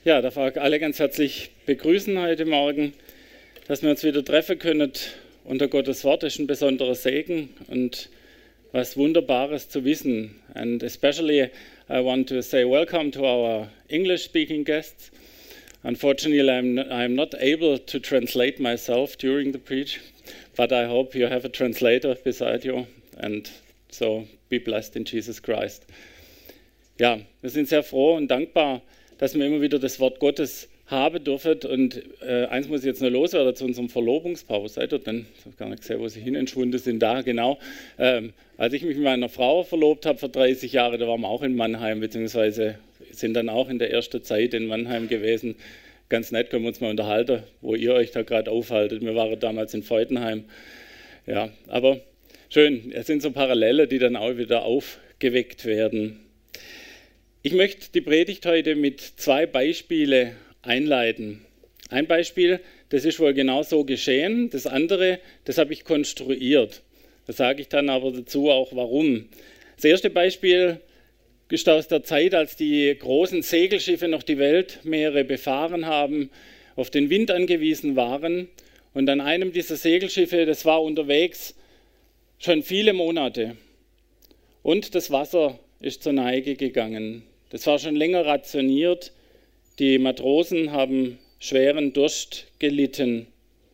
Ja, darf auch alle ganz herzlich begrüßen heute Morgen, dass wir uns wieder treffen können unter Gottes Wort. Das ist ein besonderer Segen und was Wunderbares zu wissen. And especially I want to say welcome to our English-speaking guests. Unfortunately, I'm not able to translate myself during the preach, but I hope you have a translator beside you. And so be blessed in Jesus Christ. Ja, wir sind sehr froh und dankbar, dass wir immer wieder das Wort Gottes haben dürfen. Und eins muss ich jetzt noch loswerden zu unserem Verlobungspaar. Seid ihr denn? Ich habe gar nicht gesehen, wo sie hin entschwunden sind. Da, genau. Als ich mich mit meiner Frau verlobt habe vor 30 Jahren, da waren wir auch in Mannheim, beziehungsweise sind dann auch in der ersten Zeit in Mannheim gewesen. Ganz nett, können wir uns mal unterhalten, wo ihr euch da gerade aufhaltet. Wir waren damals in Feudenheim. Ja, aber schön, es sind so Parallele, die dann auch wieder aufgeweckt werden. Ich möchte die Predigt heute mit 2 Beispielen einleiten. Ein Beispiel, das ist wohl genau so geschehen. Das andere, das habe ich konstruiert. Da sage ich dann aber dazu auch, warum. Das erste Beispiel ist aus der Zeit, als die großen Segelschiffe noch die Weltmeere befahren haben, auf den Wind angewiesen waren. Und an einem dieser Segelschiffe, das war unterwegs schon viele Monate. Und das Wasser ist zur Neige gegangen. Das war schon länger rationiert. Die Matrosen haben schweren Durst gelitten.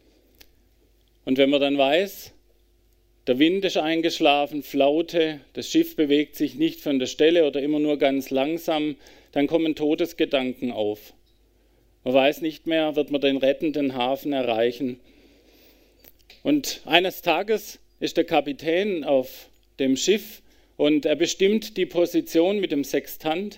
Und wenn man dann weiß, der Wind ist eingeschlafen, Flaute, das Schiff bewegt sich nicht von der Stelle oder immer nur ganz langsam, dann kommen Todesgedanken auf. Man weiß nicht mehr, wird man den rettenden Hafen erreichen. Und eines Tages ist der Kapitän auf dem Schiff und er bestimmt die Position mit dem Sextant.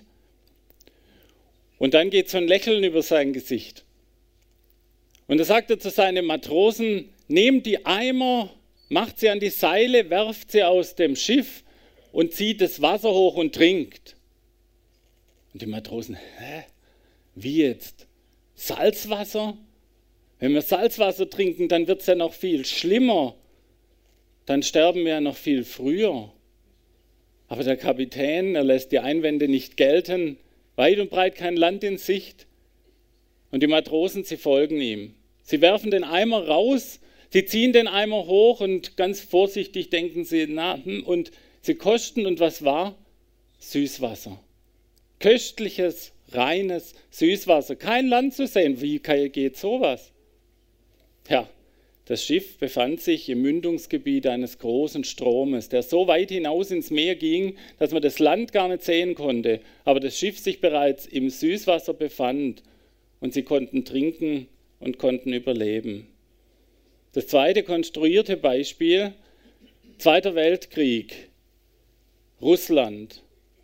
Und dann geht so ein Lächeln über sein Gesicht. Und da sagt er zu seinen Matrosen, nehmt die Eimer, macht sie an die Seile, werft sie aus dem Schiff und zieht das Wasser hoch und trinkt. Und die Matrosen, wie jetzt? Salzwasser? Wenn wir Salzwasser trinken, dann wird es ja noch viel schlimmer. Dann sterben wir ja noch viel früher. Aber der Kapitän, er lässt die Einwände nicht gelten, weit und breit kein Land in Sicht. Und die Matrosen, sie folgen ihm. Sie werfen den Eimer raus, sie ziehen den Eimer hoch und ganz vorsichtig denken sie, und sie kosten, und was war? Süßwasser. Köstliches, reines Süßwasser. Kein Land zu sehen. Wie geht sowas? Ja. Das Schiff befand sich im Mündungsgebiet eines großen Stromes, der so weit hinaus ins Meer ging, dass man das Land gar nicht sehen konnte, aber das Schiff sich bereits im Süßwasser befand und sie konnten trinken und konnten überleben. Das zweite konstruierte Beispiel, Zweiter Weltkrieg, Russland.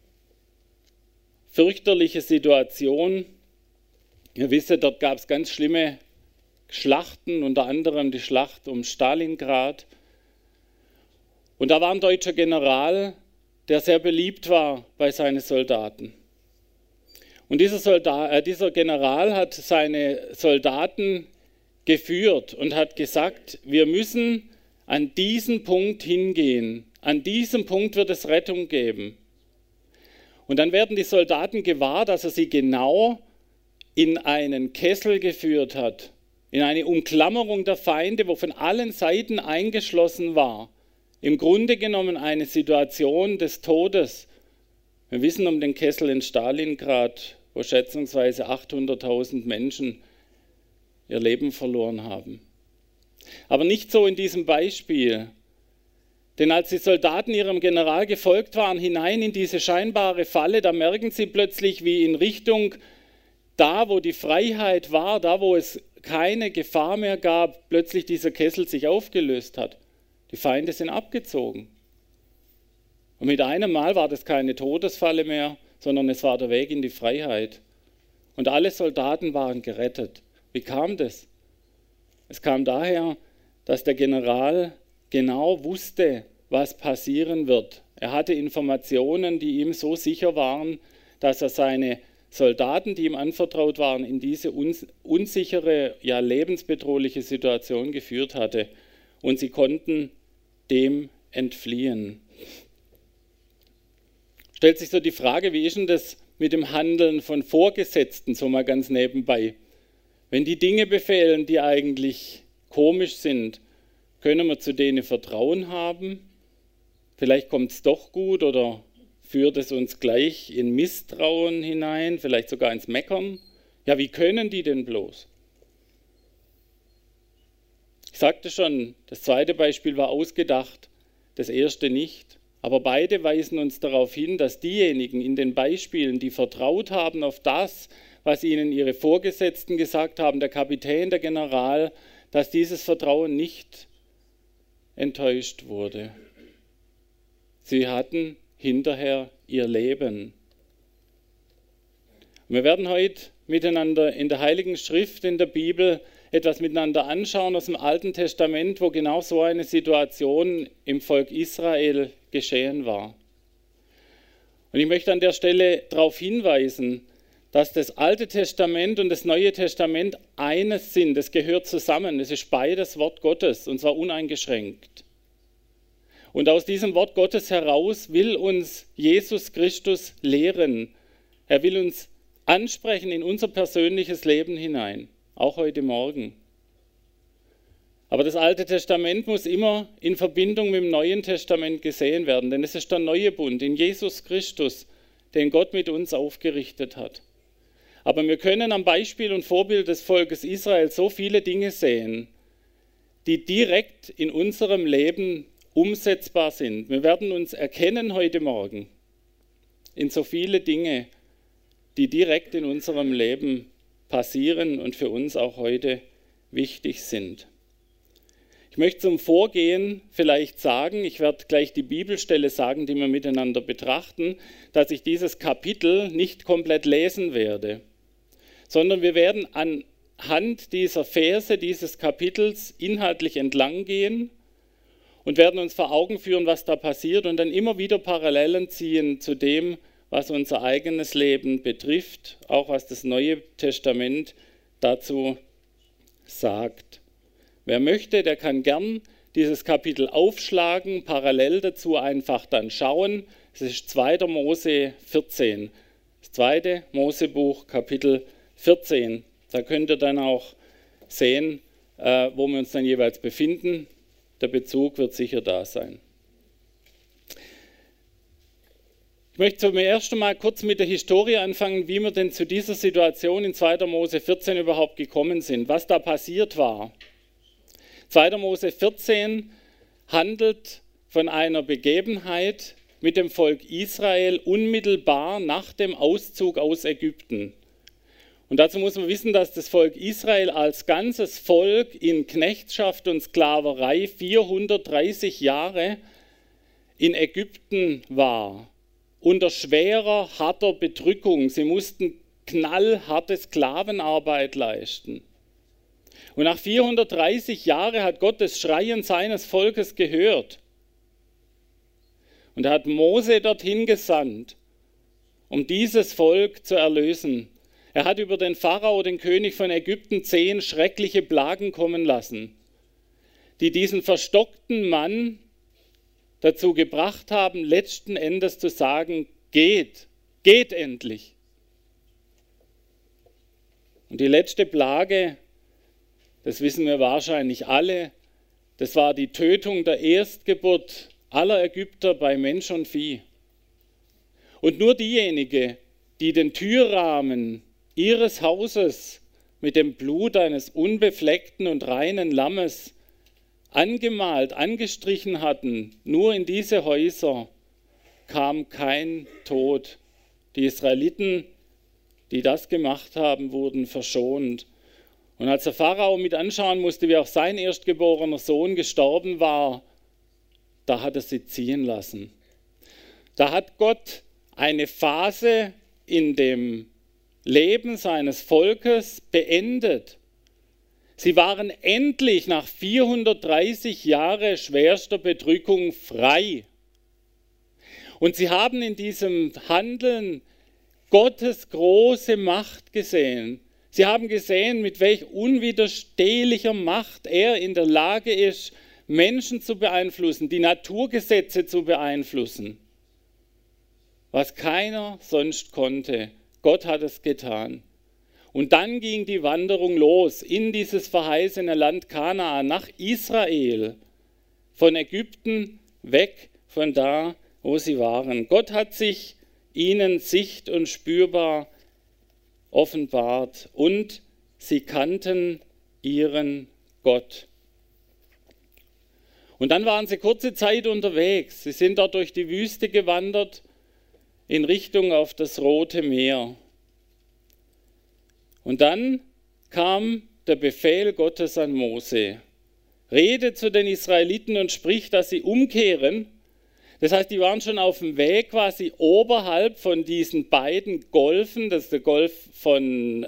Fürchterliche Situation. Ihr wisst, dort gab es ganz schlimme Schlachten, unter anderem die Schlacht um Stalingrad. Und da war ein deutscher General, der sehr beliebt war bei seinen Soldaten. Und dieser General hat seine Soldaten geführt und hat gesagt, wir müssen an diesen Punkt hingehen. An diesem Punkt wird es Rettung geben. Und dann werden die Soldaten gewahr, dass er sie genau in einen Kessel geführt hat, in eine Umklammerung der Feinde, wo von allen Seiten eingeschlossen war. Im Grunde genommen eine Situation des Todes. Wir wissen um den Kessel in Stalingrad, wo schätzungsweise 800.000 Menschen ihr Leben verloren haben. Aber nicht so in diesem Beispiel. Denn als die Soldaten ihrem General gefolgt waren, hinein in diese scheinbare Falle, da merken sie plötzlich, wie in Richtung da, wo die Freiheit war, da, wo es keine Gefahr mehr gab, plötzlich dieser Kessel sich aufgelöst hat. Die Feinde sind abgezogen. Und mit einem Mal war das keine Todesfalle mehr, sondern es war der Weg in die Freiheit. Und alle Soldaten waren gerettet. Wie kam das? Es kam daher, dass der General genau wusste, was passieren wird. Er hatte Informationen, die ihm so sicher waren, dass er seine Soldaten, die ihm anvertraut waren, in diese unsichere, ja lebensbedrohliche Situation geführt hatte. Und sie konnten dem entfliehen. Stellt sich so die Frage, wie ist denn das mit dem Handeln von Vorgesetzten, so mal ganz nebenbei. Wenn die Dinge befehlen, die eigentlich komisch sind, können wir zu denen Vertrauen haben? Vielleicht kommt es doch gut oder führt es uns gleich in Misstrauen hinein, vielleicht sogar ins Meckern? Ja, wie können die denn bloß? Ich sagte schon, das zweite Beispiel war ausgedacht, das erste nicht. Aber beide weisen uns darauf hin, dass diejenigen in den Beispielen, die vertraut haben auf das, was ihnen ihre Vorgesetzten gesagt haben, der Kapitän, der General, dass dieses Vertrauen nicht enttäuscht wurde. Sie hatten hinterher ihr Leben. Wir werden heute miteinander in der Heiligen Schrift, in der Bibel, etwas miteinander anschauen aus dem Alten Testament, wo genau so eine Situation im Volk Israel geschehen war. Und ich möchte an der Stelle darauf hinweisen, dass das Alte Testament und das Neue Testament eines sind. Es gehört zusammen. Es ist beides Wort Gottes, und zwar uneingeschränkt. Und aus diesem Wort Gottes heraus will uns Jesus Christus lehren. Er will uns ansprechen in unser persönliches Leben hinein, auch heute Morgen. Aber das Alte Testament muss immer in Verbindung mit dem Neuen Testament gesehen werden, denn es ist der neue Bund in Jesus Christus, den Gott mit uns aufgerichtet hat. Aber wir können am Beispiel und Vorbild des Volkes Israel so viele Dinge sehen, die direkt in unserem Leben umsetzbar sind. Wir werden uns erkennen heute Morgen in so viele Dinge, die direkt in unserem Leben passieren und für uns auch heute wichtig sind. Ich möchte zum Vorgehen vielleicht sagen, ich werde gleich die Bibelstelle sagen, die wir miteinander betrachten, dass ich dieses Kapitel nicht komplett lesen werde, sondern wir werden anhand dieser Verse, dieses Kapitels inhaltlich entlang gehen und werden uns vor Augen führen, was da passiert und dann immer wieder Parallelen ziehen zu dem, was unser eigenes Leben betrifft, auch was das Neue Testament dazu sagt. Wer möchte, der kann gern dieses Kapitel aufschlagen, parallel dazu einfach dann schauen. Es ist 2. Mose 14, das 2. Mosebuch, Kapitel 14. Da könnt ihr dann auch sehen, wo wir uns dann jeweils befinden. Der Bezug wird sicher da sein. Ich möchte zum ersten Mal kurz mit der Historie anfangen, wie wir denn zu dieser Situation in 2. Mose 14 überhaupt gekommen sind, was da passiert war. 2. Mose 14 handelt von einer Begebenheit mit dem Volk Israel unmittelbar nach dem Auszug aus Ägypten. Und dazu muss man wissen, dass das Volk Israel als ganzes Volk in Knechtschaft und Sklaverei 430 Jahre in Ägypten war. Unter schwerer, harter Bedrückung. Sie mussten knallharte Sklavenarbeit leisten. Und nach 430 Jahren hat Gott das Schreien seines Volkes gehört. Und er hat Mose dorthin gesandt, um dieses Volk zu erlösen. Er hat über den Pharao, den König von Ägypten, 10 schreckliche Plagen kommen lassen, die diesen verstockten Mann dazu gebracht haben, letzten Endes zu sagen, geht endlich. Und die letzte Plage, das wissen wir wahrscheinlich alle, das war die Tötung der Erstgeburt aller Ägypter bei Mensch und Vieh. Und nur diejenigen, die den Türrahmen ihres Hauses mit dem Blut eines unbefleckten und reinen Lammes angemalt, angestrichen hatten, nur in diese Häuser kam kein Tod. Die Israeliten, die das gemacht haben, wurden verschont. Und als der Pharao mit anschauen musste, wie auch sein erstgeborener Sohn gestorben war, da hat er sie ziehen lassen. Da hat Gott eine Phase in dem Leben seines Volkes beendet. Sie waren endlich nach 430 Jahren schwerster Bedrückung frei. Und sie haben in diesem Handeln Gottes große Macht gesehen. Sie haben gesehen, mit welch unwiderstehlicher Macht er in der Lage ist, Menschen zu beeinflussen, die Naturgesetze zu beeinflussen. was keiner sonst konnte. Gott hat es getan. Und dann ging die Wanderung los in dieses verheißene Land Kanaan, nach Israel, von Ägypten weg von da, wo sie waren. Gott hat sich ihnen sicht- und spürbar offenbart und sie kannten ihren Gott. Und dann waren sie kurze Zeit unterwegs. Sie sind dort durch die Wüste gewandert in Richtung auf das Rote Meer. Und dann kam der Befehl Gottes an Mose. Rede zu den Israeliten und sprich, dass sie umkehren. Das heißt, die waren schon auf dem Weg quasi oberhalb von diesen beiden Golfen. Das ist der Golf von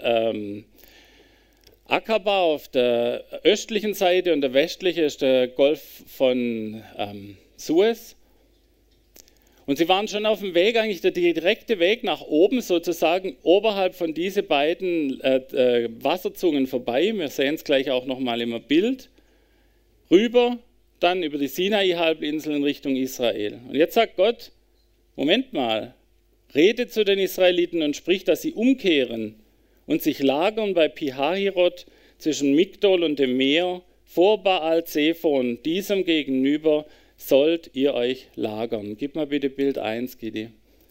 Akaba auf der östlichen Seite und der westliche ist der Golf von Suez. Und sie waren schon auf dem Weg, eigentlich der direkte Weg nach oben, sozusagen oberhalb von diesen beiden Wasserzungen vorbei. Wir sehen es gleich auch nochmal im Bild. Rüber, dann über die Sinai-Halbinsel in Richtung Israel. Und jetzt sagt Gott, Moment mal, rede zu den Israeliten und sprich, dass sie umkehren und sich lagern bei Pi-Hahirot zwischen Migdol und dem Meer vor Baal-Zephon, diesem gegenüber sollt ihr euch lagern. Gib mal bitte Bild 1, Gidi.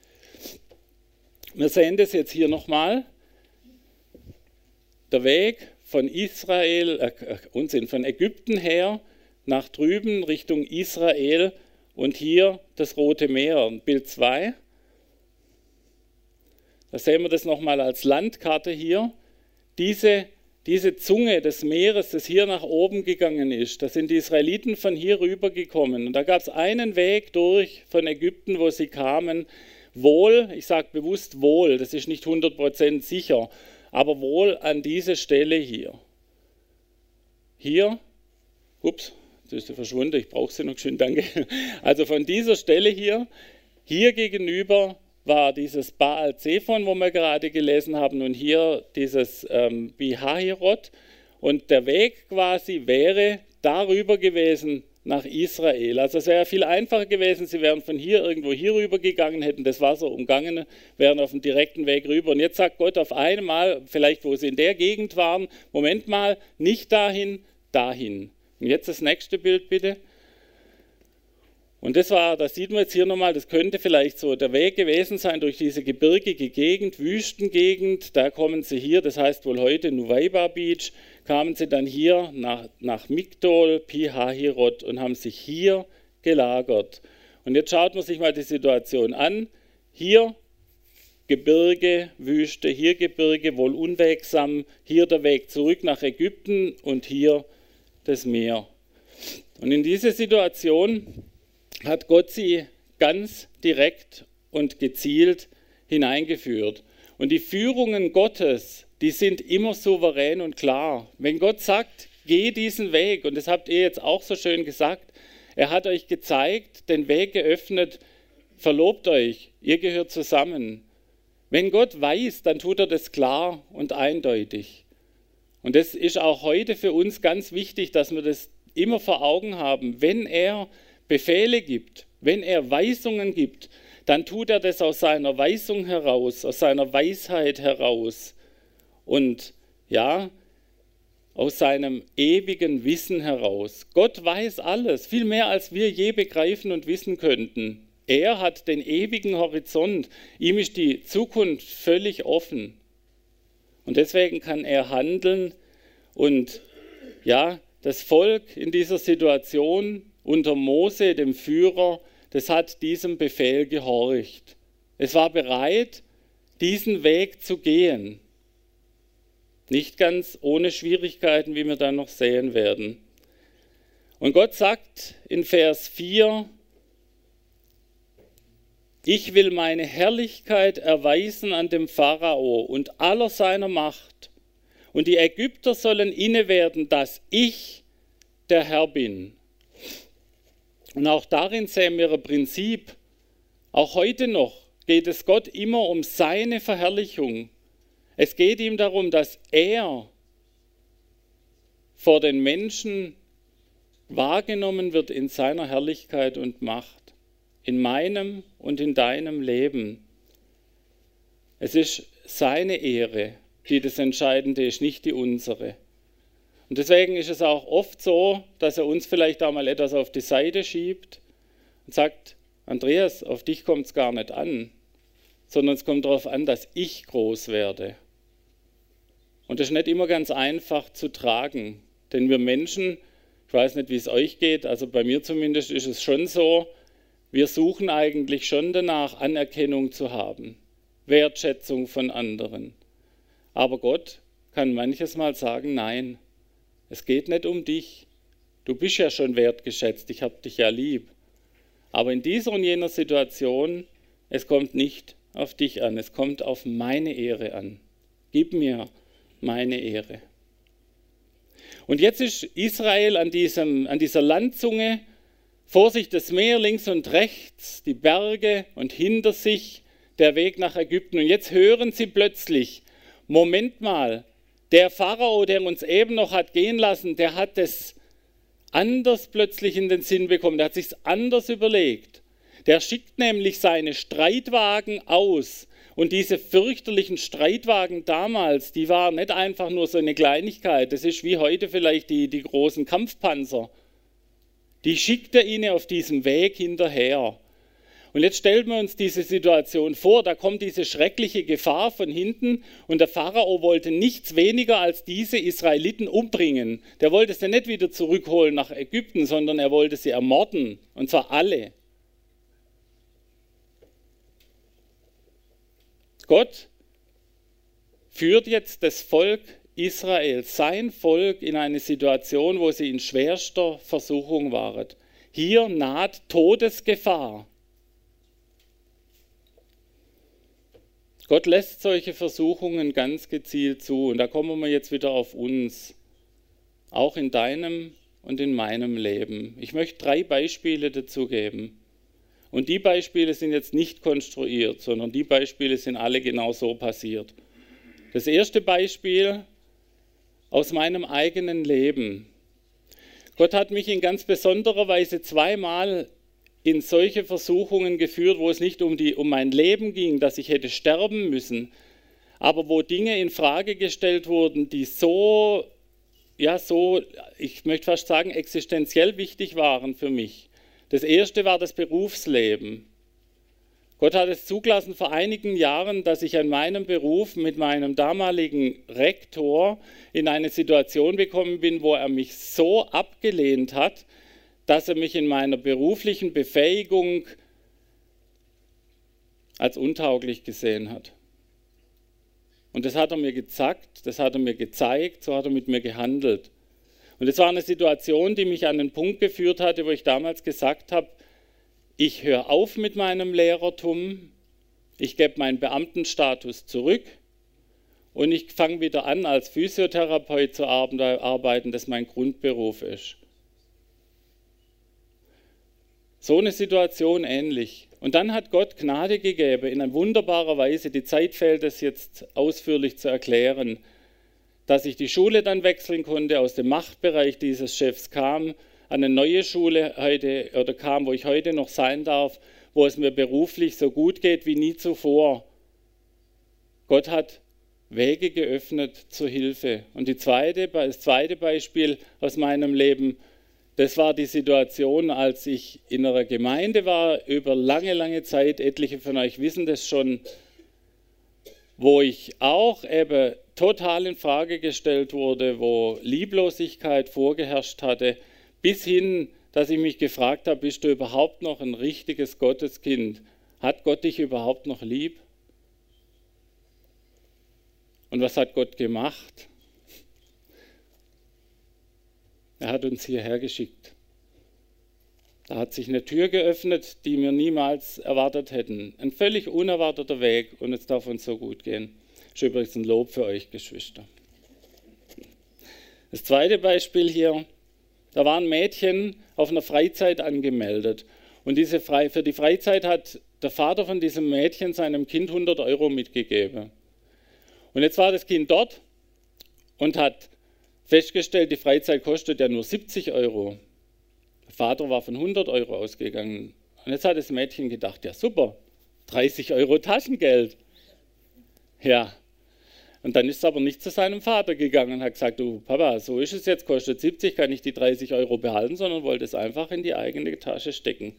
Wir sehen das jetzt hier nochmal. Der Weg von von Ägypten her nach drüben Richtung Israel und hier das Rote Meer. Bild 2. Da sehen wir das nochmal als Landkarte hier. Diese Zunge des Meeres, das hier nach oben gegangen ist, da sind die Israeliten von hier rüber gekommen. Und da gab es einen Weg durch von Ägypten, wo sie kamen, wohl, ich sage bewusst wohl, das ist nicht 100% sicher, aber wohl an diese Stelle hier. Hier, ups, jetzt ist sie verschwunden, ich brauche sie noch schön, danke. Also von dieser Stelle hier gegenüber war dieses Baal-Zephon, wo wir gerade gelesen haben, und hier dieses Pi-Hahirot. Und der Weg quasi wäre darüber gewesen nach Israel. Also es wäre viel einfacher gewesen, sie wären von hier irgendwo hier rüber gegangen, hätten das Wasser umgangen, wären auf dem direkten Weg rüber. Und jetzt sagt Gott auf einmal, vielleicht wo sie in der Gegend waren, Moment mal, nicht dahin, dahin. Und jetzt das nächste Bild bitte. Und das sieht man jetzt hier nochmal, das könnte vielleicht so der Weg gewesen sein durch diese gebirgige Gegend, Wüstengegend. Da kommen sie hier, das heißt wohl heute Nuweiba Beach, kamen sie dann hier nach Migdol, Pi-Hahirot und haben sich hier gelagert. Und jetzt schaut man sich mal die Situation an. Hier Gebirge, Wüste, hier Gebirge, wohl unwegsam, hier der Weg zurück nach Ägypten und hier das Meer. Und in diese Situation hat Gott sie ganz direkt und gezielt hineingeführt. Und die Führungen Gottes, die sind immer souverän und klar. Wenn Gott sagt, geh diesen Weg, und das habt ihr jetzt auch so schön gesagt, er hat euch gezeigt, den Weg geöffnet, verlobt euch, ihr gehört zusammen. Wenn Gott weiß, dann tut er das klar und eindeutig. Und das ist auch heute für uns ganz wichtig, dass wir das immer vor Augen haben. Wenn er Befehle gibt, wenn er Weisungen gibt, dann tut er das aus seiner Weisung heraus, aus seiner Weisheit heraus und ja, aus seinem ewigen Wissen heraus. Gott weiß alles, viel mehr als wir je begreifen und wissen könnten. Er hat den ewigen Horizont, ihm ist die Zukunft völlig offen. Und deswegen kann er handeln und ja, das Volk in dieser Situation unter Mose, dem Führer, das hat diesem Befehl gehorcht. Es war bereit, diesen Weg zu gehen. Nicht ganz ohne Schwierigkeiten, wie wir dann noch sehen werden. Und Gott sagt in Vers 4, ich will meine Herrlichkeit erweisen an dem Pharao und aller seiner Macht. Und die Ägypter sollen inne werden, dass ich der Herr bin. Und auch darin sehen wir ein Prinzip. Auch heute noch geht es Gott immer um seine Verherrlichung. Es geht ihm darum, dass er vor den Menschen wahrgenommen wird in seiner Herrlichkeit und Macht. in meinem und in deinem Leben. Es ist seine Ehre, die das Entscheidende ist, nicht die unsere. Und deswegen ist es auch oft so, dass er uns vielleicht auch mal etwas auf die Seite schiebt und sagt, Andreas, auf dich kommt es gar nicht an, sondern es kommt darauf an, dass ich groß werde. Und das ist nicht immer ganz einfach zu tragen, denn wir Menschen, ich weiß nicht, wie es euch geht, also bei mir zumindest ist es schon so, wir suchen eigentlich schon danach, Anerkennung zu haben, Wertschätzung von anderen. Aber Gott kann manches Mal sagen, nein, es geht nicht um dich. Du bist ja schon wertgeschätzt, ich habe dich ja lieb. Aber in dieser und jener Situation, es kommt nicht auf dich an, es kommt auf meine Ehre an. Gib mir meine Ehre. Und jetzt ist Israel an dieser Landzunge, vor sich das Meer links und rechts, die Berge und hinter sich der Weg nach Ägypten. Und jetzt hören sie plötzlich, Moment mal, der Pharao, der uns eben noch hat gehen lassen, der hat es anders plötzlich in den Sinn bekommen, der hat sich anders überlegt. Der schickt nämlich seine Streitwagen aus. Und diese fürchterlichen Streitwagen damals, die waren nicht einfach nur so eine Kleinigkeit. Das ist wie heute vielleicht die großen Kampfpanzer. Die schickt er ihnen auf diesem Weg hinterher. Und jetzt stellen wir uns diese Situation vor, da kommt diese schreckliche Gefahr von hinten und der Pharao wollte nichts weniger als diese Israeliten umbringen. Der wollte sie nicht wieder zurückholen nach Ägypten, sondern er wollte sie ermorden, und zwar alle. Gott führt jetzt das Volk Israel, sein Volk, in eine Situation, wo sie in schwerster Versuchung waren. Hier naht Todesgefahr. Gott lässt solche Versuchungen ganz gezielt zu. Und da kommen wir jetzt wieder auf uns, auch in deinem und in meinem Leben. Ich möchte 3 Beispiele dazu geben. Und die Beispiele sind jetzt nicht konstruiert, sondern die Beispiele sind alle genau so passiert. Das erste Beispiel aus meinem eigenen Leben. Gott hat mich in ganz besonderer Weise 2-mal in solche Versuchungen geführt, wo es nicht um mein Leben ging, dass ich hätte sterben müssen, aber wo Dinge in Frage gestellt wurden, die so, ich möchte fast sagen, existenziell wichtig waren für mich. Das erste war das Berufsleben. Gott hat es zugelassen vor einigen Jahren, dass ich an meinem Beruf mit meinem damaligen Rektor in eine Situation gekommen bin, wo er mich so abgelehnt hat, dass er mich in meiner beruflichen Befähigung als untauglich gesehen hat. Und das hat er mir gesagt, das hat er mir gezeigt, so hat er mit mir gehandelt. Und es war eine Situation, die mich an den Punkt geführt hatte, wo ich damals gesagt habe, ich höre auf mit meinem Lehrertum, ich gebe meinen Beamtenstatus zurück und ich fange wieder an, als Physiotherapeut zu arbeiten, das mein Grundberuf ist. So eine Situation ähnlich. Und dann hat Gott Gnade gegeben, in einer wunderbarer Weise, die Zeit fehlt es jetzt ausführlich zu erklären, dass ich die Schule dann wechseln konnte, aus dem Machtbereich dieses Chefs kam, an eine neue Schule kam, wo ich heute noch sein darf, wo es mir beruflich so gut geht wie nie zuvor. Gott hat Wege geöffnet zur Hilfe. Und das zweite Beispiel aus meinem Leben, das war die Situation, als ich in einer Gemeinde war, über lange, lange Zeit, etliche von euch wissen das schon, wo ich auch eben total in Frage gestellt wurde, wo Lieblosigkeit vorgeherrscht hatte, bis hin, dass ich mich gefragt habe, bist du überhaupt noch ein richtiges Gotteskind? Hat Gott dich überhaupt noch lieb? Und was hat Gott gemacht? Er hat uns hierher geschickt. Da hat sich eine Tür geöffnet, die wir niemals erwartet hätten. Ein völlig unerwarteter Weg und es darf uns so gut gehen. Das ist übrigens ein Lob für euch, Geschwister. Das zweite Beispiel hier, da war ein Mädchen auf einer Freizeit angemeldet. Und für die Freizeit hat der Vater von diesem Mädchen seinem Kind 100 € mitgegeben. Und jetzt war das Kind dort und hat festgestellt, die Freizeit kostet ja nur 70 €. Der Vater war von 100 € ausgegangen. Und jetzt hat das Mädchen gedacht, ja super, 30 € Taschengeld. Ja, und dann ist es aber nicht zu seinem Vater gegangen und hat gesagt, du Papa, so ist es jetzt, kostet 70, kann ich die 30 € behalten, sondern wollte es einfach in die eigene Tasche stecken.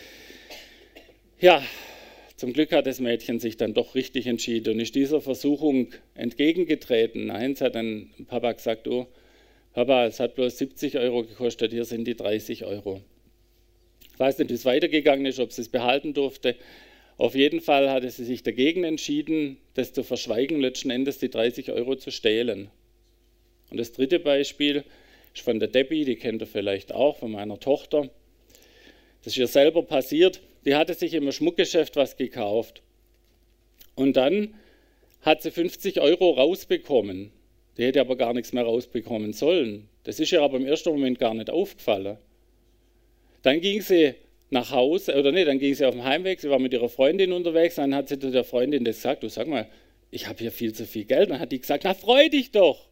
Ja, zum Glück hat das Mädchen sich dann doch richtig entschieden und ist dieser Versuchung entgegengetreten. Nein, es hat dann Papa gesagt, du Papa, es hat bloß 70 € gekostet, hier sind die 30 €. Ich weiß nicht, wie es weitergegangen ist, ob sie es behalten durfte. Auf jeden Fall hatte sie sich dagegen entschieden, das zu verschweigen, letzten Endes die 30 € zu stehlen. Und das dritte Beispiel ist von der Debbie, die kennt ihr vielleicht auch, von meiner Tochter. Das ist ihr selber passiert. Die hatte sich im Schmuckgeschäft was gekauft. Und dann hat sie 50 € rausbekommen. Die hätte aber gar nichts mehr rausbekommen sollen. Das ist ihr aber im ersten Moment gar nicht aufgefallen. Dann ging sie nach Hause, dann ging sie auf dem Heimweg, sie war mit ihrer Freundin unterwegs, dann hat sie zu der Freundin das gesagt, du sag mal, ich habe hier viel zu viel Geld. Dann hat die gesagt, na freu dich doch.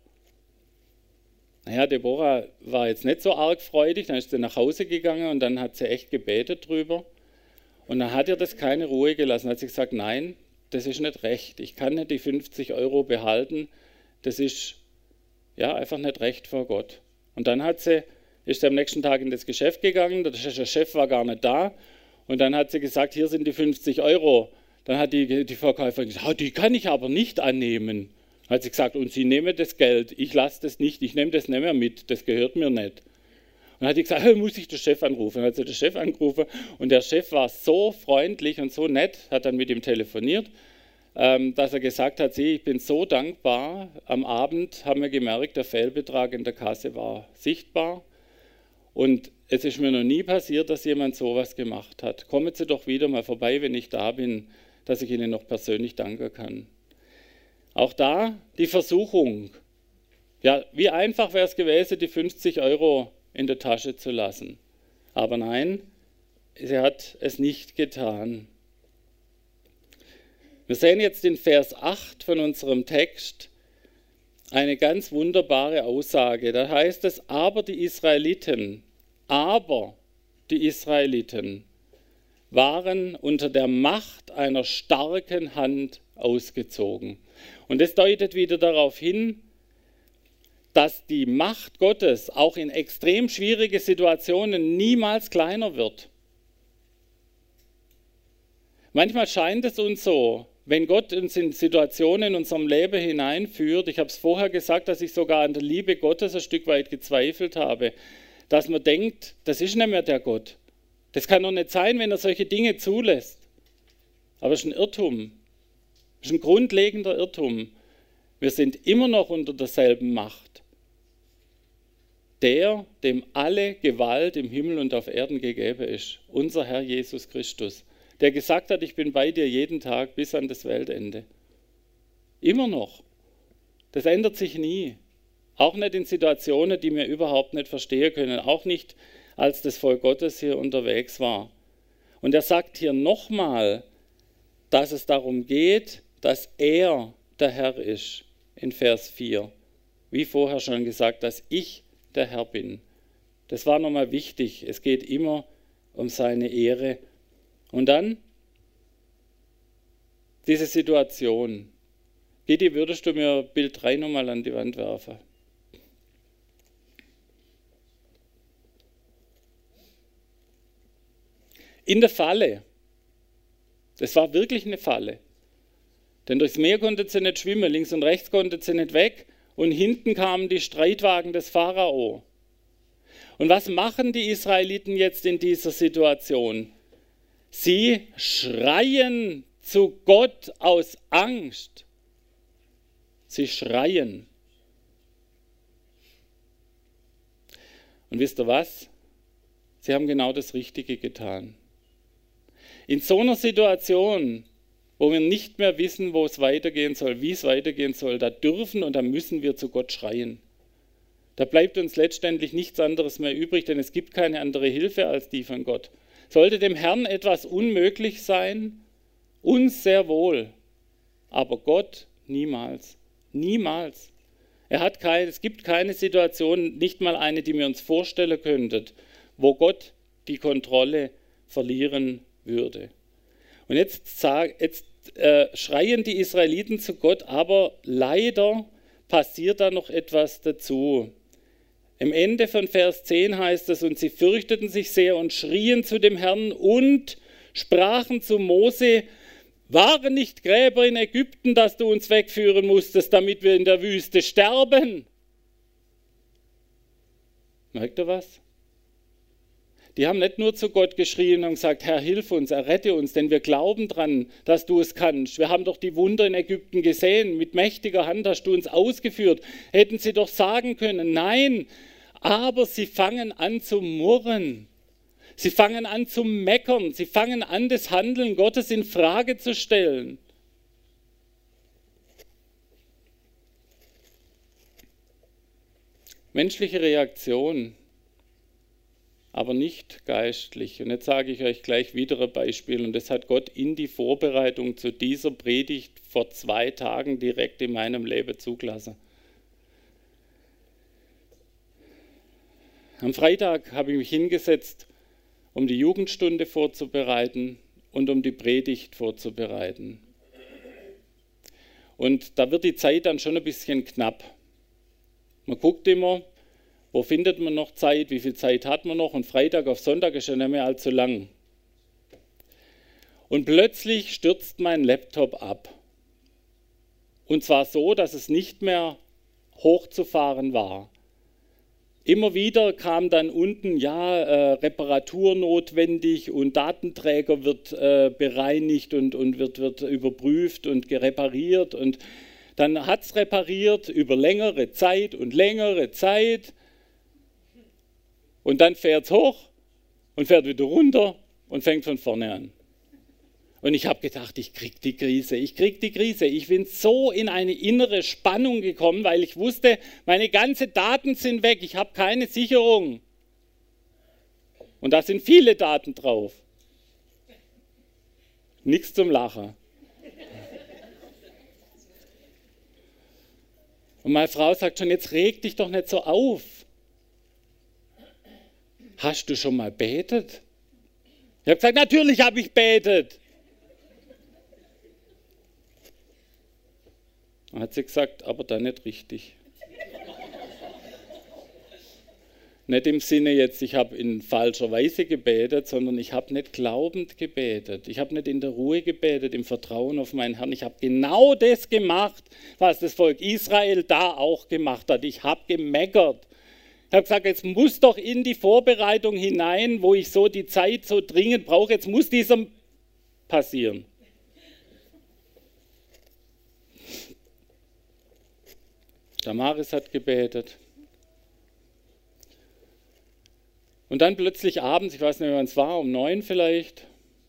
Naja, Deborah war jetzt nicht so arg freudig, dann ist sie nach Hause gegangen und dann hat sie echt gebetet drüber. Und dann hat ihr das keine Ruhe gelassen, dann hat sie gesagt, nein, das ist nicht recht, ich kann nicht die 50 € behalten, das ist ja einfach nicht recht vor Gott. Und dann ist sie am nächsten Tag in das Geschäft gegangen, der Chef war gar nicht da und dann hat sie gesagt, hier sind die 50 €. Dann hat die Verkäuferin gesagt, die kann ich aber nicht annehmen. Dann hat sie gesagt, und Sie nehmen das Geld, ich lasse das nicht, ich nehme das nicht mehr mit, das gehört mir nicht. Und dann hat die gesagt, muss ich den Chef anrufen? Dann hat sie den Chef angerufen und der Chef war so freundlich und so nett, hat dann mit ihm telefoniert, dass er gesagt hat, ich bin so dankbar, am Abend haben wir gemerkt, der Fehlbetrag in der Kasse war sichtbar. Und es ist mir noch nie passiert, dass jemand sowas gemacht hat. Kommen Sie doch wieder mal vorbei, wenn ich da bin, dass ich Ihnen noch persönlich danken kann. Auch da die Versuchung. Ja, wie einfach wäre es gewesen, die 50 € in der Tasche zu lassen. Aber nein, sie hat es nicht getan. Wir sehen jetzt in Vers 8 von unserem Text eine ganz wunderbare Aussage. Da heißt es, aber die Israeliten waren unter der Macht einer starken Hand ausgezogen. Und das deutet wieder darauf hin, dass die Macht Gottes auch in extrem schwierigen Situationen niemals kleiner wird. Manchmal scheint es uns so, wenn Gott uns in Situationen in unserem Leben hineinführt, ich habe es vorher gesagt, dass ich sogar an der Liebe Gottes ein Stück weit gezweifelt habe, dass man denkt, das ist nicht mehr der Gott. Das kann doch nicht sein, wenn er solche Dinge zulässt. Aber es ist ein Irrtum. Es ist ein grundlegender Irrtum. Wir sind immer noch unter derselben Macht. Der, dem alle Gewalt im Himmel und auf Erden gegeben ist, unser Herr Jesus Christus, der gesagt hat, ich bin bei dir jeden Tag bis an das Weltende. Immer noch. Das ändert sich nie. Auch nicht in Situationen, die wir überhaupt nicht verstehen können. Auch nicht, als das Volk Gottes hier unterwegs war. Und er sagt hier nochmal, dass es darum geht, dass er der Herr ist, in Vers 4. Wie vorher schon gesagt, dass ich der Herr bin. Das war nochmal wichtig. Es geht immer um seine Ehre. Und dann diese Situation. Gidi, würdest du mir Bild 3 nochmal an die Wand werfen? In der Falle. Das war wirklich eine Falle. Denn durchs Meer konnte sie nicht schwimmen, links und rechts konnte sie nicht weg und hinten kamen die Streitwagen des Pharao. Und was machen die Israeliten jetzt in dieser Situation? Sie schreien zu Gott aus Angst. Sie schreien. Und wisst ihr was? Sie haben genau das Richtige getan. In so einer Situation, wo wir nicht mehr wissen, wo es weitergehen soll, wie es weitergehen soll, da dürfen und da müssen wir zu Gott schreien. Da bleibt uns letztendlich nichts anderes mehr übrig, denn es gibt keine andere Hilfe als die von Gott. Sollte dem Herrn etwas unmöglich sein? Uns sehr wohl, aber Gott niemals. Niemals. Es gibt keine Situation, nicht mal eine, die wir uns vorstellen könnten, wo Gott die Kontrolle verlieren würde. Und jetzt schreien die Israeliten zu Gott, aber leider passiert da noch etwas dazu. Im Ende von Vers 10 heißt es, und sie fürchteten sich sehr und schrien zu dem Herrn und sprachen zu Mose, waren nicht Gräber in Ägypten, dass du uns wegführen musstest, damit wir in der Wüste sterben? Merkt ihr was? Die haben nicht nur zu Gott geschrien und gesagt, Herr, hilf uns, errette uns, denn wir glauben dran, dass du es kannst. Wir haben doch die Wunder in Ägypten gesehen, mit mächtiger Hand hast du uns ausgeführt. Hätten sie doch sagen können, nein, aber sie fangen an zu murren. Sie fangen an zu meckern, sie fangen an, das Handeln Gottes in Frage zu stellen. Menschliche Reaktion, aber nicht geistlich. Und jetzt sage ich euch gleich wieder ein Beispiel. Und das hat Gott in die Vorbereitung zu dieser Predigt vor 2 Tagen direkt in meinem Leben zugelassen. Am Freitag habe ich mich hingesetzt, um die Jugendstunde vorzubereiten und um die Predigt vorzubereiten. Und da wird die Zeit dann schon ein bisschen knapp. Man guckt immer, wo findet man noch Zeit, wie viel Zeit hat man noch, und Freitag auf Sonntag ist ja nicht mehr allzu lang. Und plötzlich stürzt mein Laptop ab. Und zwar so, dass es nicht mehr hochzufahren war. Immer wieder kam dann unten, Reparatur notwendig und Datenträger wird bereinigt und wird überprüft und repariert. Und dann hat es repariert über längere Zeit. Und dann fährt es hoch und fährt wieder runter und fängt von vorne an. Und ich habe gedacht, ich krieg die Krise. Ich bin so in eine innere Spannung gekommen, weil ich wusste, meine ganzen Daten sind weg. Ich habe keine Sicherung. Und da sind viele Daten drauf. Nichts zum Lachen. Und meine Frau sagt schon, jetzt reg dich doch nicht so auf. Hast du schon mal betet? Ich habe gesagt, natürlich habe ich betet. Dann hat sie gesagt, aber dann nicht richtig. Nicht im Sinne jetzt, ich habe in falscher Weise gebetet, sondern ich habe nicht glaubend gebetet. Ich habe nicht in der Ruhe gebetet, im Vertrauen auf meinen Herrn. Ich habe genau das gemacht, was das Volk Israel da auch gemacht hat. Ich habe gemeckert. Ich habe gesagt, jetzt muss doch in die Vorbereitung hinein, wo ich so die Zeit so dringend brauche, jetzt muss dieser passieren. Damaris hat gebetet. Und dann plötzlich abends, ich weiß nicht, wann es war, um 9 vielleicht,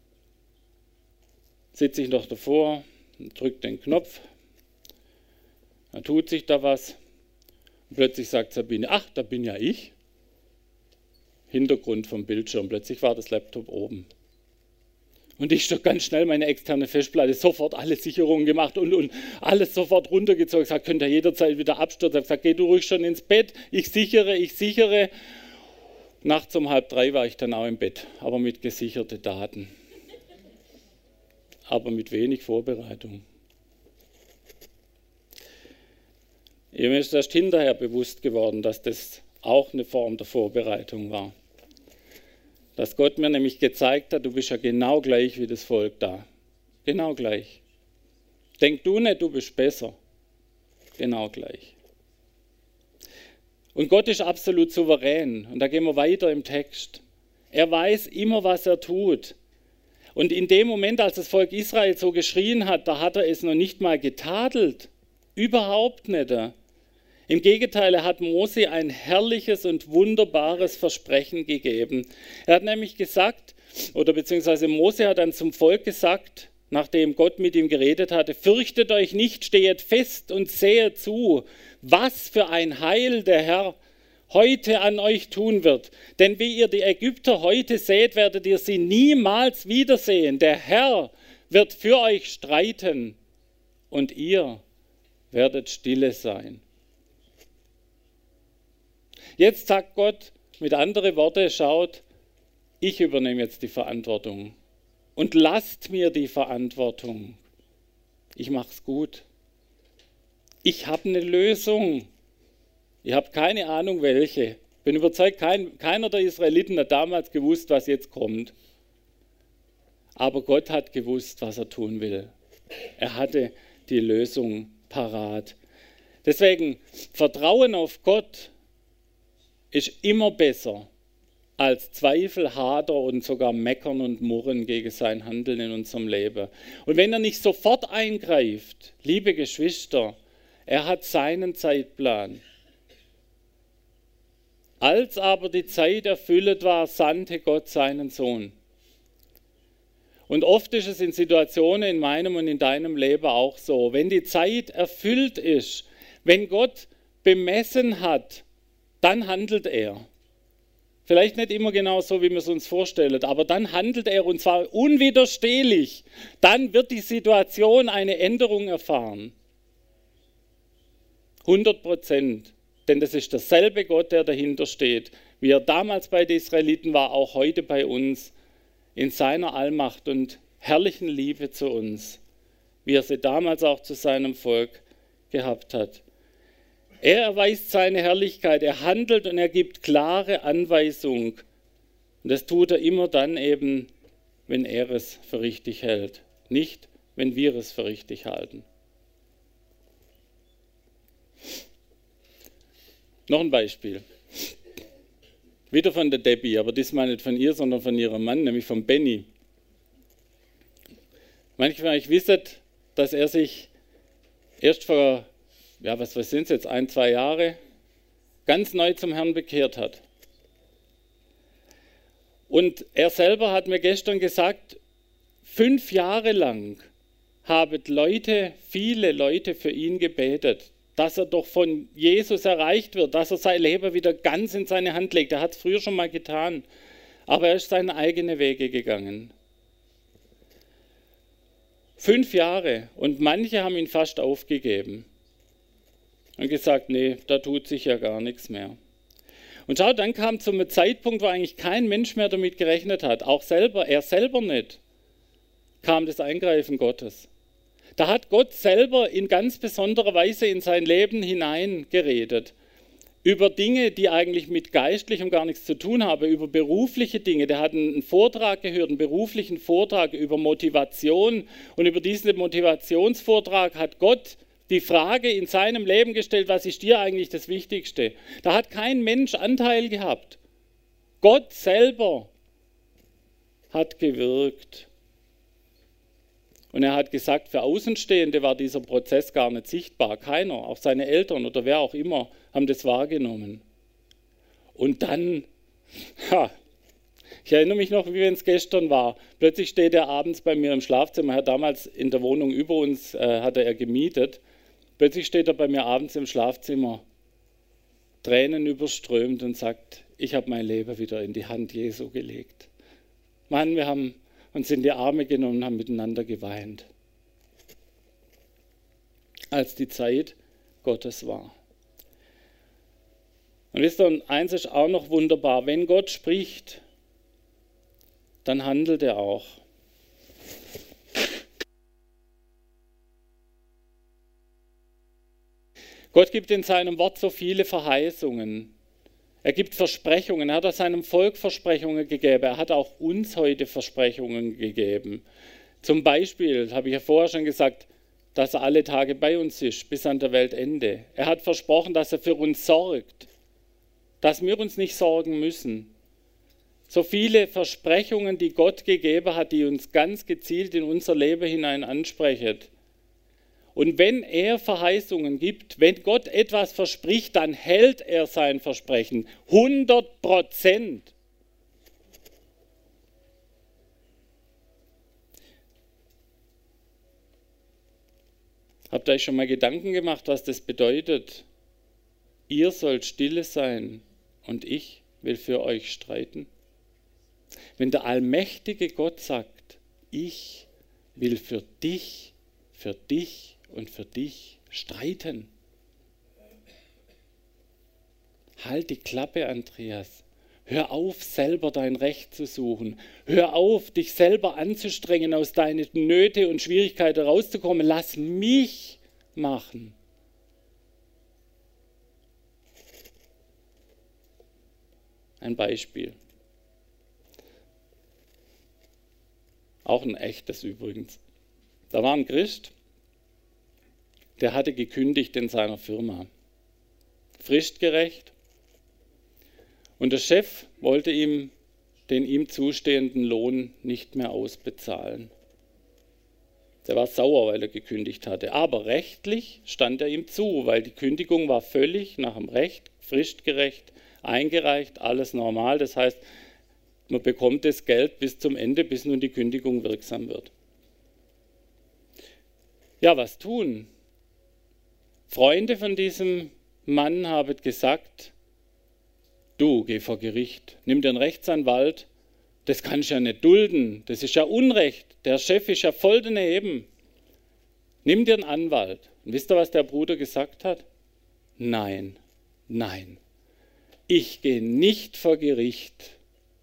sitze ich noch davor, drücke den Knopf, dann tut sich da was. Und plötzlich sagt Sabine, ach, da bin ja ich. Hintergrund vom Bildschirm, plötzlich war das Laptop oben. Und ich habe ganz schnell meine externe Festplatte, sofort alle Sicherungen gemacht und alles sofort runtergezogen. Ich habe gesagt, könnt ihr jederzeit wieder abstürzen. Ich habe gesagt, geh du ruhig schon ins Bett, ich sichere. Nachts um 2:30 war ich dann auch im Bett, aber mit gesicherten Daten. Aber mit wenig Vorbereitung. Mir ist erst hinterher bewusst geworden, dass das auch eine Form der Vorbereitung war. Dass Gott mir nämlich gezeigt hat, du bist ja genau gleich wie das Volk da. Genau gleich. Denk du nicht, du bist besser. Genau gleich. Und Gott ist absolut souverän. Und da gehen wir weiter im Text. Er weiß immer, was er tut. Und in dem Moment, als das Volk Israel so geschrien hat, da hat er es noch nicht mal getadelt. Überhaupt nicht. Im Gegenteil, er hat Mose ein herrliches und wunderbares Versprechen gegeben. Er hat nämlich gesagt, oder beziehungsweise Mose hat dann zum Volk gesagt, nachdem Gott mit ihm geredet hatte, fürchtet euch nicht, stehet fest und sehet zu, was für ein Heil der Herr heute an euch tun wird. Denn wie ihr die Ägypter heute seht, werdet ihr sie niemals wiedersehen. Der Herr wird für euch streiten und ihr werdet stille sein. Jetzt sagt Gott mit anderen Worten, schaut, ich übernehme jetzt die Verantwortung und lasst mir die Verantwortung. Ich mache es gut. Ich habe eine Lösung. Ich habe keine Ahnung welche. Bin überzeugt, keiner der Israeliten hat damals gewusst, was jetzt kommt. Aber Gott hat gewusst, was er tun will. Er hatte die Lösung parat. Deswegen, Vertrauen auf Gott ist immer besser als Zweifel, Hader und sogar Meckern und Murren gegen sein Handeln in unserem Leben. Und wenn er nicht sofort eingreift, liebe Geschwister, er hat seinen Zeitplan. Als aber die Zeit erfüllt war, sandte Gott seinen Sohn. Und oft ist es in Situationen in meinem und in deinem Leben auch so. Wenn die Zeit erfüllt ist, wenn Gott bemessen hat, dann handelt er. Vielleicht nicht immer genau so, wie wir es uns vorstellen, aber dann handelt er und zwar unwiderstehlich. Dann wird die Situation eine Änderung erfahren. 100%. Denn das ist derselbe Gott, der dahinter steht, wie er damals bei den Israeliten war, auch heute bei uns, in seiner Allmacht und herrlichen Liebe zu uns, wie er sie damals auch zu seinem Volk gehabt hat. Er erweist seine Herrlichkeit, er handelt und er gibt klare Anweisung. Und das tut er immer dann eben, wenn er es für richtig hält, nicht, wenn wir es für richtig halten. Noch ein Beispiel. Wieder von der Debbie, aber diesmal nicht von ihr, sondern von ihrem Mann, nämlich von Benny. Manche von euch wissen, dass er sich erst vor, was sind es jetzt, 1-2 Jahre, ganz neu zum Herrn bekehrt hat. Und er selber hat mir gestern gesagt, 5 Jahre lang haben viele Leute für ihn gebetet, dass er doch von Jesus erreicht wird, dass er sein Leben wieder ganz in seine Hand legt. Er hat es früher schon mal getan, aber er ist seine eigenen Wege gegangen. 5 Jahre und manche haben ihn fast aufgegeben und gesagt, nee, da tut sich ja gar nichts mehr. Und schau, dann kam zu einem Zeitpunkt, wo eigentlich kein Mensch mehr damit gerechnet hat, auch er selber nicht, kam das Eingreifen Gottes. Da hat Gott selber in ganz besonderer Weise in sein Leben hineingeredet. Über Dinge, die eigentlich mit Geistlichem gar nichts zu tun haben, über berufliche Dinge. Der hat einen Vortrag gehört, einen beruflichen Vortrag über Motivation. Und über diesen Motivationsvortrag hat Gott die Frage in seinem Leben gestellt, was ist dir eigentlich das Wichtigste? Da hat kein Mensch Anteil gehabt. Gott selber hat gewirkt. Und er hat gesagt, für Außenstehende war dieser Prozess gar nicht sichtbar. Keiner, auch seine Eltern oder wer auch immer, haben das wahrgenommen. Und dann, ich erinnere mich noch, wie wenn es gestern war. Plötzlich steht er abends bei mir im Schlafzimmer. Er hat damals in der Wohnung über uns, hatte er gemietet. Plötzlich steht er bei mir abends im Schlafzimmer, Tränen überströmt und sagt, ich habe mein Leben wieder in die Hand Jesu gelegt. Mann, wir haben uns in die Arme genommen und haben miteinander geweint. Als die Zeit Gottes war. Und wisst ihr, eins ist auch noch wunderbar, wenn Gott spricht, dann handelt er auch. Gott gibt in seinem Wort so viele Verheißungen. Er gibt Versprechungen, er hat auch seinem Volk Versprechungen gegeben, er hat auch uns heute Versprechungen gegeben. Zum Beispiel, habe ich ja vorher schon gesagt, dass er alle Tage bei uns ist, bis an der Weltende. Er hat versprochen, dass er für uns sorgt, dass wir uns nicht sorgen müssen. So viele Versprechungen, die Gott gegeben hat, die uns ganz gezielt in unser Leben hinein ansprechen. Und wenn er Verheißungen gibt, wenn Gott etwas verspricht, dann hält er sein Versprechen. 100%. Habt ihr euch schon mal Gedanken gemacht, was das bedeutet? Ihr sollt stille sein und ich will für euch streiten. Wenn der allmächtige Gott sagt, ich will für dich und für dich streiten. Halt die Klappe, Andreas. Hör auf, selber dein Recht zu suchen. Hör auf, dich selber anzustrengen, aus deinen Nöte und Schwierigkeiten rauszukommen. Lass mich machen. Ein Beispiel. Auch ein echtes übrigens. Da war ein Christ, der hatte gekündigt in seiner Firma. Fristgerecht. Und der Chef wollte ihm den ihm zustehenden Lohn nicht mehr ausbezahlen. Der war sauer, weil er gekündigt hatte. Aber rechtlich stand er ihm zu, weil die Kündigung war völlig nach dem Recht, fristgerecht, eingereicht, alles normal. Das heißt, man bekommt das Geld bis zum Ende, bis nun die Kündigung wirksam wird. Ja, was tun? Freunde von diesem Mann haben gesagt, du, geh vor Gericht, nimm dir einen Rechtsanwalt, das kannst du ja nicht dulden, das ist ja Unrecht, der Chef ist ja voll daneben. Nimm dir einen Anwalt. Und wisst ihr, was der Bruder gesagt hat? Nein, nein, ich gehe nicht vor Gericht.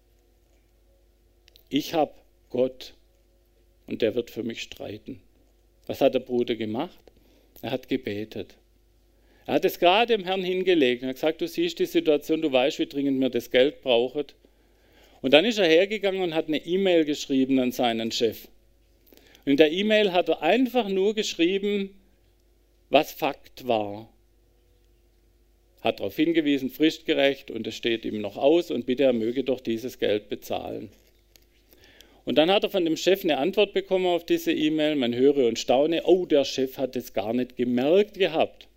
Ich habe Gott und der wird für mich streiten. Was hat der Bruder gemacht? Er hat gebetet. Er hat es gerade dem Herrn hingelegt und hat gesagt, du siehst die Situation, du weißt, wie dringend mir das Geld braucht. Und dann ist er hergegangen und hat eine E-Mail geschrieben an seinen Chef. Und in der E-Mail hat er einfach nur geschrieben, was Fakt war. Hat darauf hingewiesen, fristgerecht und es steht ihm noch aus und bitte er möge doch dieses Geld bezahlen. Und dann hat er von dem Chef eine Antwort bekommen auf diese E-Mail, man höre und staune, oh, der Chef hat es gar nicht gemerkt gehabt.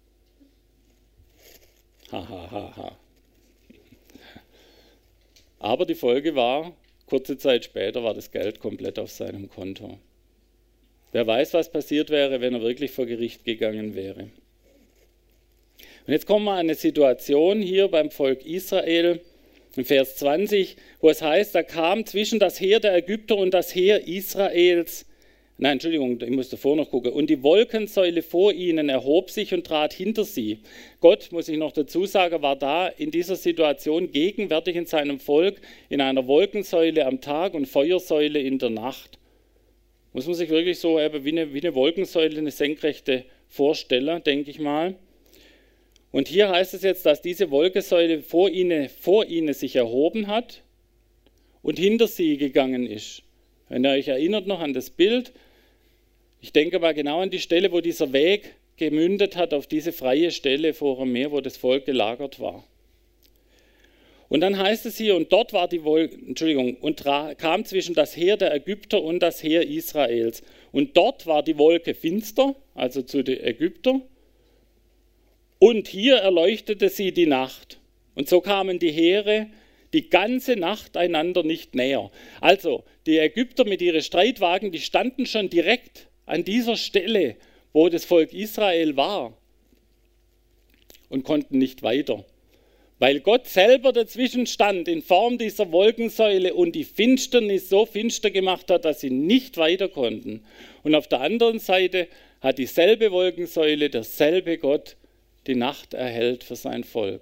Aber die Folge war, kurze Zeit später war das Geld komplett auf seinem Konto. Wer weiß, was passiert wäre, wenn er wirklich vor Gericht gegangen wäre. Und jetzt kommen wir an eine Situation hier beim Volk Israel, in Vers 20, wo es heißt, da kam zwischen das Heer der Ägypter und das Heer Israels, nein, Entschuldigung, ich muss davor noch gucken, und die Wolkensäule vor ihnen erhob sich und trat hinter sie. Gott, muss ich noch dazu sagen, war da in dieser Situation gegenwärtig in seinem Volk in einer Wolkensäule am Tag und Feuersäule in der Nacht. Muss man sich wirklich so eben wie eine Wolkensäule, eine senkrechte vorstellen, denke ich mal. Und hier heißt es jetzt, dass diese Wolkensäule vor ihnen sich erhoben hat und hinter sie gegangen ist. Wenn ihr euch erinnert noch an das Bild, ich denke mal genau an die Stelle, wo dieser Weg gemündet hat auf diese freie Stelle vor dem Meer, wo das Volk gelagert war. Und dann heißt es hier, und dort war die Wolke, und kam zwischen das Heer der Ägypter und das Heer Israels. Und dort war die Wolke finster, also zu den Ägyptern. Und hier erleuchtete sie die Nacht. Und so kamen die Heere die ganze Nacht einander nicht näher. Also die Ägypter mit ihren Streitwagen, die standen schon direkt an dieser Stelle, wo das Volk Israel war und konnten nicht weiter. Weil Gott selber dazwischen stand in Form dieser Wolkensäule und die Finsternis so finster gemacht hat, dass sie nicht weiter konnten. Und auf der anderen Seite hat dieselbe Wolkensäule, derselbe Gott, die Nacht erhellt für sein Volk.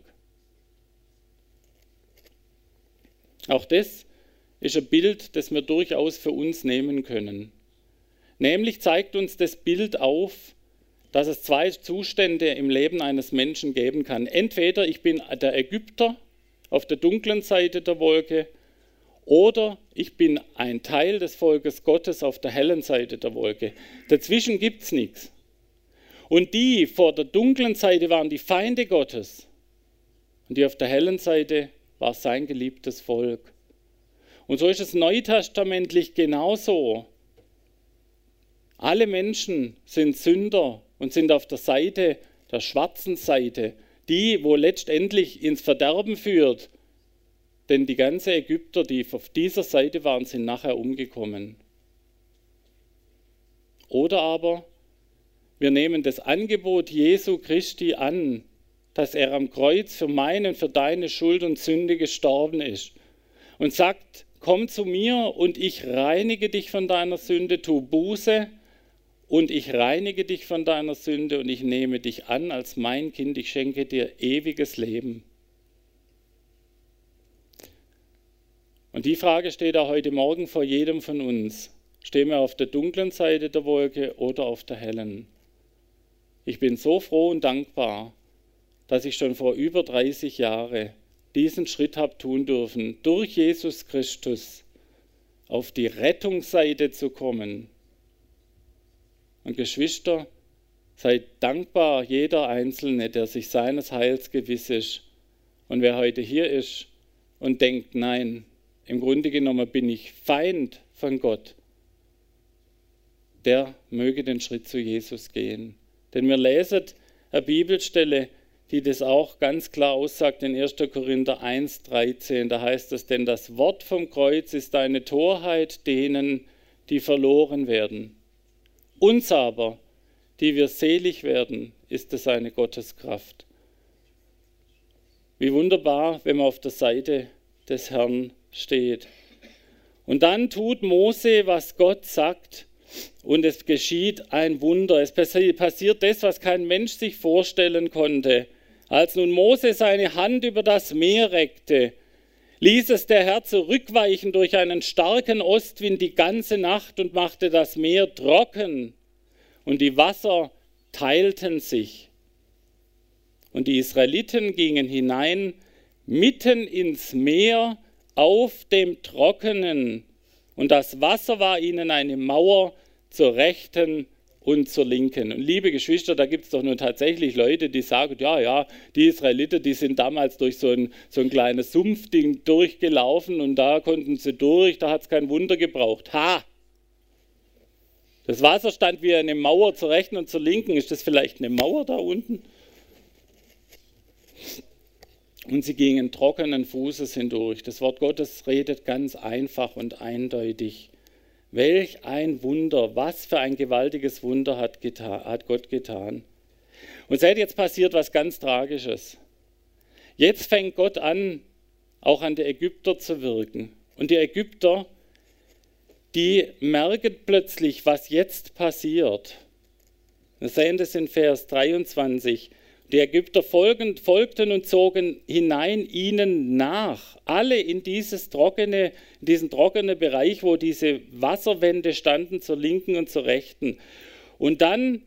Auch das ist ein Bild, das wir durchaus für uns nehmen können. Nämlich zeigt uns das Bild auf, dass es zwei Zustände im Leben eines Menschen geben kann. Entweder ich bin der Ägypter auf der dunklen Seite der Wolke oder ich bin ein Teil des Volkes Gottes auf der hellen Seite der Wolke. Dazwischen gibt es nichts. Und die vor der dunklen Seite waren die Feinde Gottes. Und die auf der hellen Seite war sein geliebtes Volk. Und so ist es neutestamentlich genauso. Alle Menschen sind Sünder und sind auf der Seite, der schwarzen Seite, die, wo letztendlich ins Verderben führt. Denn die ganzen Ägypter, die auf dieser Seite waren, sind nachher umgekommen. Oder aber wir nehmen das Angebot Jesu Christi an, dass er am Kreuz für meine und für deine Schuld und Sünde gestorben ist und sagt, komm zu mir und ich reinige dich von deiner Sünde, tu Buße und ich reinige dich von deiner Sünde und ich nehme dich an als mein Kind, ich schenke dir ewiges Leben. Und die Frage steht auch heute Morgen vor jedem von uns. Stehen wir auf der dunklen Seite der Wolke oder auf der hellen? Ich bin so froh und dankbar, dass ich schon vor über 30 Jahren diesen Schritt habe tun dürfen, durch Jesus Christus auf die Rettungsseite zu kommen. Und Geschwister, seid dankbar, jeder Einzelne, der sich seines Heils gewiss ist. Und wer heute hier ist und denkt, nein, im Grunde genommen bin ich Feind von Gott, der möge den Schritt zu Jesus gehen. Denn wir lesen eine Bibelstelle, die das auch ganz klar aussagt in 1. Korinther 1,13. Da heißt es, denn das Wort vom Kreuz ist eine Torheit denen, die verloren werden. Uns aber, die wir selig werden, ist es eine Gotteskraft. Wie wunderbar, wenn man auf der Seite des Herrn steht. Und dann tut Mose, was Gott sagt, und es geschieht ein Wunder. Es passiert das, was kein Mensch sich vorstellen konnte. Als nun Mose seine Hand über das Meer reckte, ließ es der Herr zurückweichen durch einen starken Ostwind die ganze Nacht und machte das Meer trocken. Und die Wasser teilten sich. Und die Israeliten gingen hinein mitten ins Meer auf dem Trockenen. Und das Wasser war ihnen eine Mauer zur Rechten und zur Linken. Und liebe Geschwister, da gibt es doch nun tatsächlich Leute, die sagen, ja, die Israeliten, die sind damals durch so ein kleines Sumpfding durchgelaufen und da konnten sie durch, da hat es kein Wunder gebraucht. Ha! Das Wasser stand wie eine Mauer zur Rechten und zur Linken. Ist das vielleicht eine Mauer da unten? Und sie gingen trockenen Fußes hindurch. Das Wort Gottes redet ganz einfach und eindeutig. Welch ein Wunder, was für ein gewaltiges Wunder hat Gott getan. Und seht, jetzt passiert was ganz Tragisches. Jetzt fängt Gott an, auch an die Ägypter zu wirken. Und die Ägypter, die merken plötzlich, was jetzt passiert. Wir sehen das in Vers 23. Die Ägypter folgten und zogen hinein ihnen nach. Alle in diesen trockenen Bereich, wo diese Wasserwände standen, zur Linken und zur Rechten. Und dann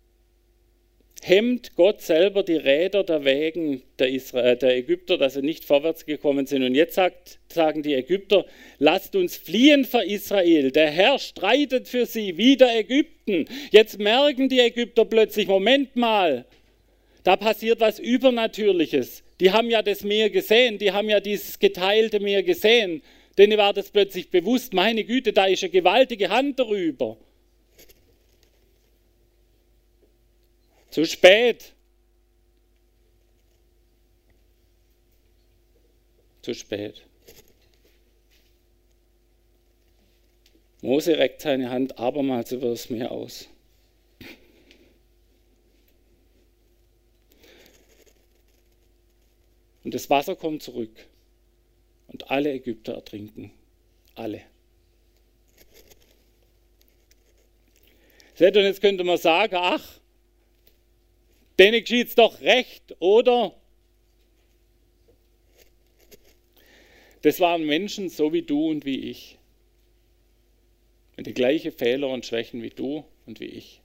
hemmt Gott selber die Räder der Wägen der Ägypter, dass sie nicht vorwärts gekommen sind. Und jetzt sagen die Ägypter, lasst uns fliehen vor Israel. Der Herr streitet für sie, wider Ägypten. Jetzt merken die Ägypter plötzlich, Moment mal, da passiert was Übernatürliches. Die haben ja das Meer gesehen, die haben ja dieses geteilte Meer gesehen. Denen war das plötzlich bewusst, meine Güte, da ist eine gewaltige Hand darüber. Zu spät. Zu spät. Mose reckt seine Hand abermals über das Meer aus. Und das Wasser kommt zurück. Und alle Ägypter ertrinken. Alle. Seht, und jetzt könnte man sagen, ach, denen geschieht's doch recht, oder? Das waren Menschen so wie du und wie ich. Mit den gleichen Fehlern und Schwächen wie du und wie ich.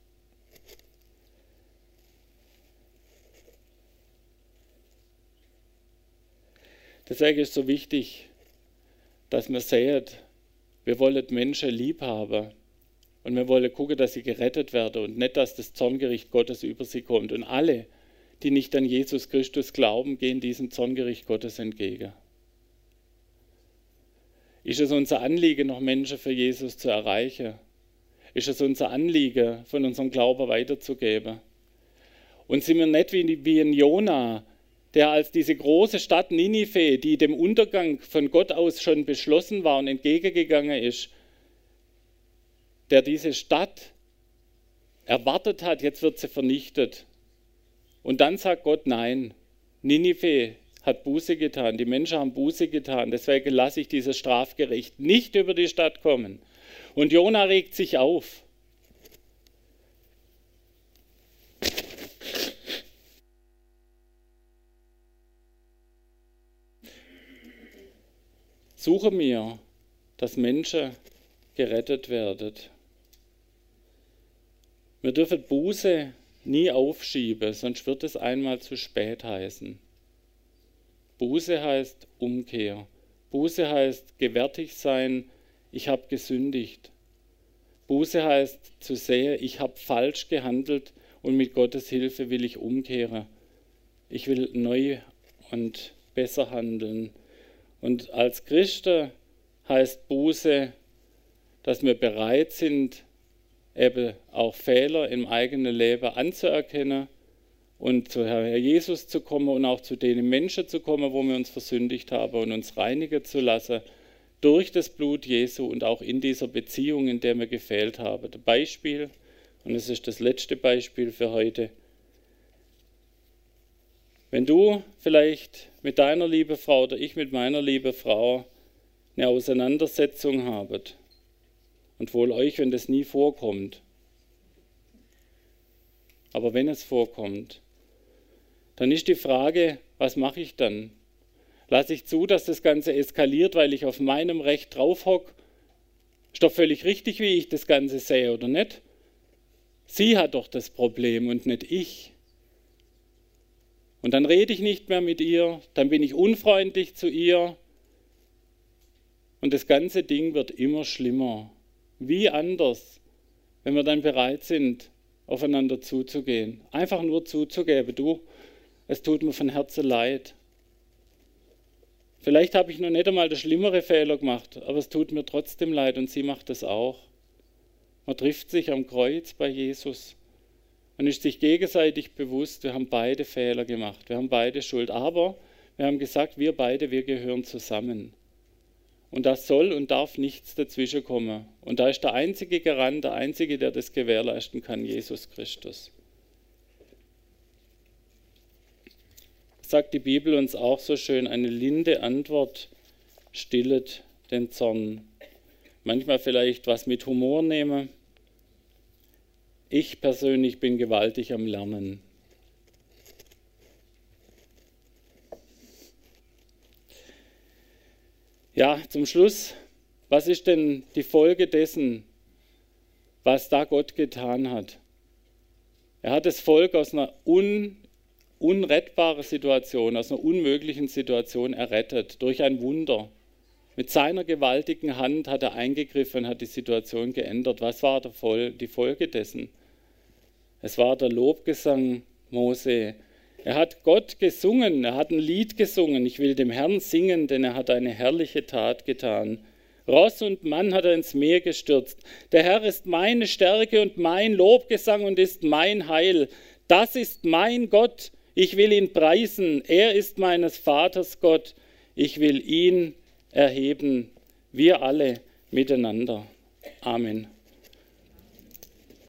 Deswegen ist es so wichtig, dass man sieht, wir wollen Menschen lieb haben und wir wollen gucken, dass sie gerettet werden und nicht, dass das Zorngericht Gottes über sie kommt. Und alle, die nicht an Jesus Christus glauben, gehen diesem Zorngericht Gottes entgegen. Ist es unser Anliegen, noch Menschen für Jesus zu erreichen? Ist es unser Anliegen, von unserem Glauben weiterzugeben? Und sind wir nicht wie ein Jona, der als diese große Stadt Ninive, die dem Untergang von Gott aus schon beschlossen war und entgegengegangen ist, der diese Stadt erwartet hat, jetzt wird sie vernichtet. Und dann sagt Gott, nein, Ninive hat Buße getan, die Menschen haben Buße getan, deswegen lasse ich dieses Strafgericht nicht über die Stadt kommen. Und Jona regt sich auf. Suche mir, dass Menschen gerettet werden. Wir dürfen Buße nie aufschieben, sonst wird es einmal zu spät heißen. Buße heißt Umkehr. Buße heißt gewärtig sein, ich habe gesündigt. Buße heißt zu sehen, ich habe falsch gehandelt und mit Gottes Hilfe will ich umkehren. Ich will neu und besser handeln. Und als Christen heißt Buße, dass wir bereit sind, eben auch Fehler im eigenen Leben anzuerkennen und zu Herr Jesus zu kommen und auch zu den Menschen zu kommen, wo wir uns versündigt haben und uns reinigen zu lassen durch das Blut Jesu und auch in dieser Beziehung, in der wir gefehlt haben. Das Beispiel, und es ist das letzte Beispiel für heute. Wenn du vielleicht mit deiner lieben Frau oder ich mit meiner lieben Frau eine Auseinandersetzung habt, und wohl euch, wenn das nie vorkommt, aber wenn es vorkommt, dann ist die Frage, was mache ich dann? Lasse ich zu, dass das Ganze eskaliert, weil ich auf meinem Recht draufhocke? Ist doch völlig richtig, wie ich das Ganze sehe, oder nicht? Sie hat doch das Problem und nicht ich. Und dann rede ich nicht mehr mit ihr, dann bin ich unfreundlich zu ihr und das ganze Ding wird immer schlimmer. Wie anders, wenn wir dann bereit sind, aufeinander zuzugehen. Einfach nur zuzugeben, du, es tut mir von Herzen leid. Vielleicht habe ich noch nicht einmal den schlimmeren Fehler gemacht, aber es tut mir trotzdem leid und sie macht es auch. Man trifft sich am Kreuz bei Jesus und ist sich gegenseitig bewusst, wir haben beide Fehler gemacht, wir haben beide Schuld, aber wir haben gesagt, wir beide, wir gehören zusammen. Und da soll und darf nichts dazwischenkommen. Und da ist der einzige Garant, der einzige, der das gewährleisten kann, Jesus Christus. Sagt die Bibel uns auch so schön, eine linde Antwort stillet den Zorn. Manchmal vielleicht was mit Humor nehmen. Ich persönlich bin gewaltig am Lernen. Ja, zum Schluss, was ist denn die Folge dessen, was da Gott getan hat? Er hat das Volk aus einer unrettbaren Situation, aus einer unmöglichen Situation errettet, durch ein Wunder. Mit seiner gewaltigen Hand hat er eingegriffen und hat die Situation geändert. Was war die Folge dessen? Es war der Lobgesang Mose. Er hat Gott gesungen, er hat ein Lied gesungen. Ich will dem Herrn singen, denn er hat eine herrliche Tat getan. Ross und Mann hat er ins Meer gestürzt. Der Herr ist meine Stärke und mein Lobgesang und ist mein Heil. Das ist mein Gott, ich will ihn preisen. Er ist meines Vaters Gott, ich will ihn erheben. Wir alle miteinander. Amen.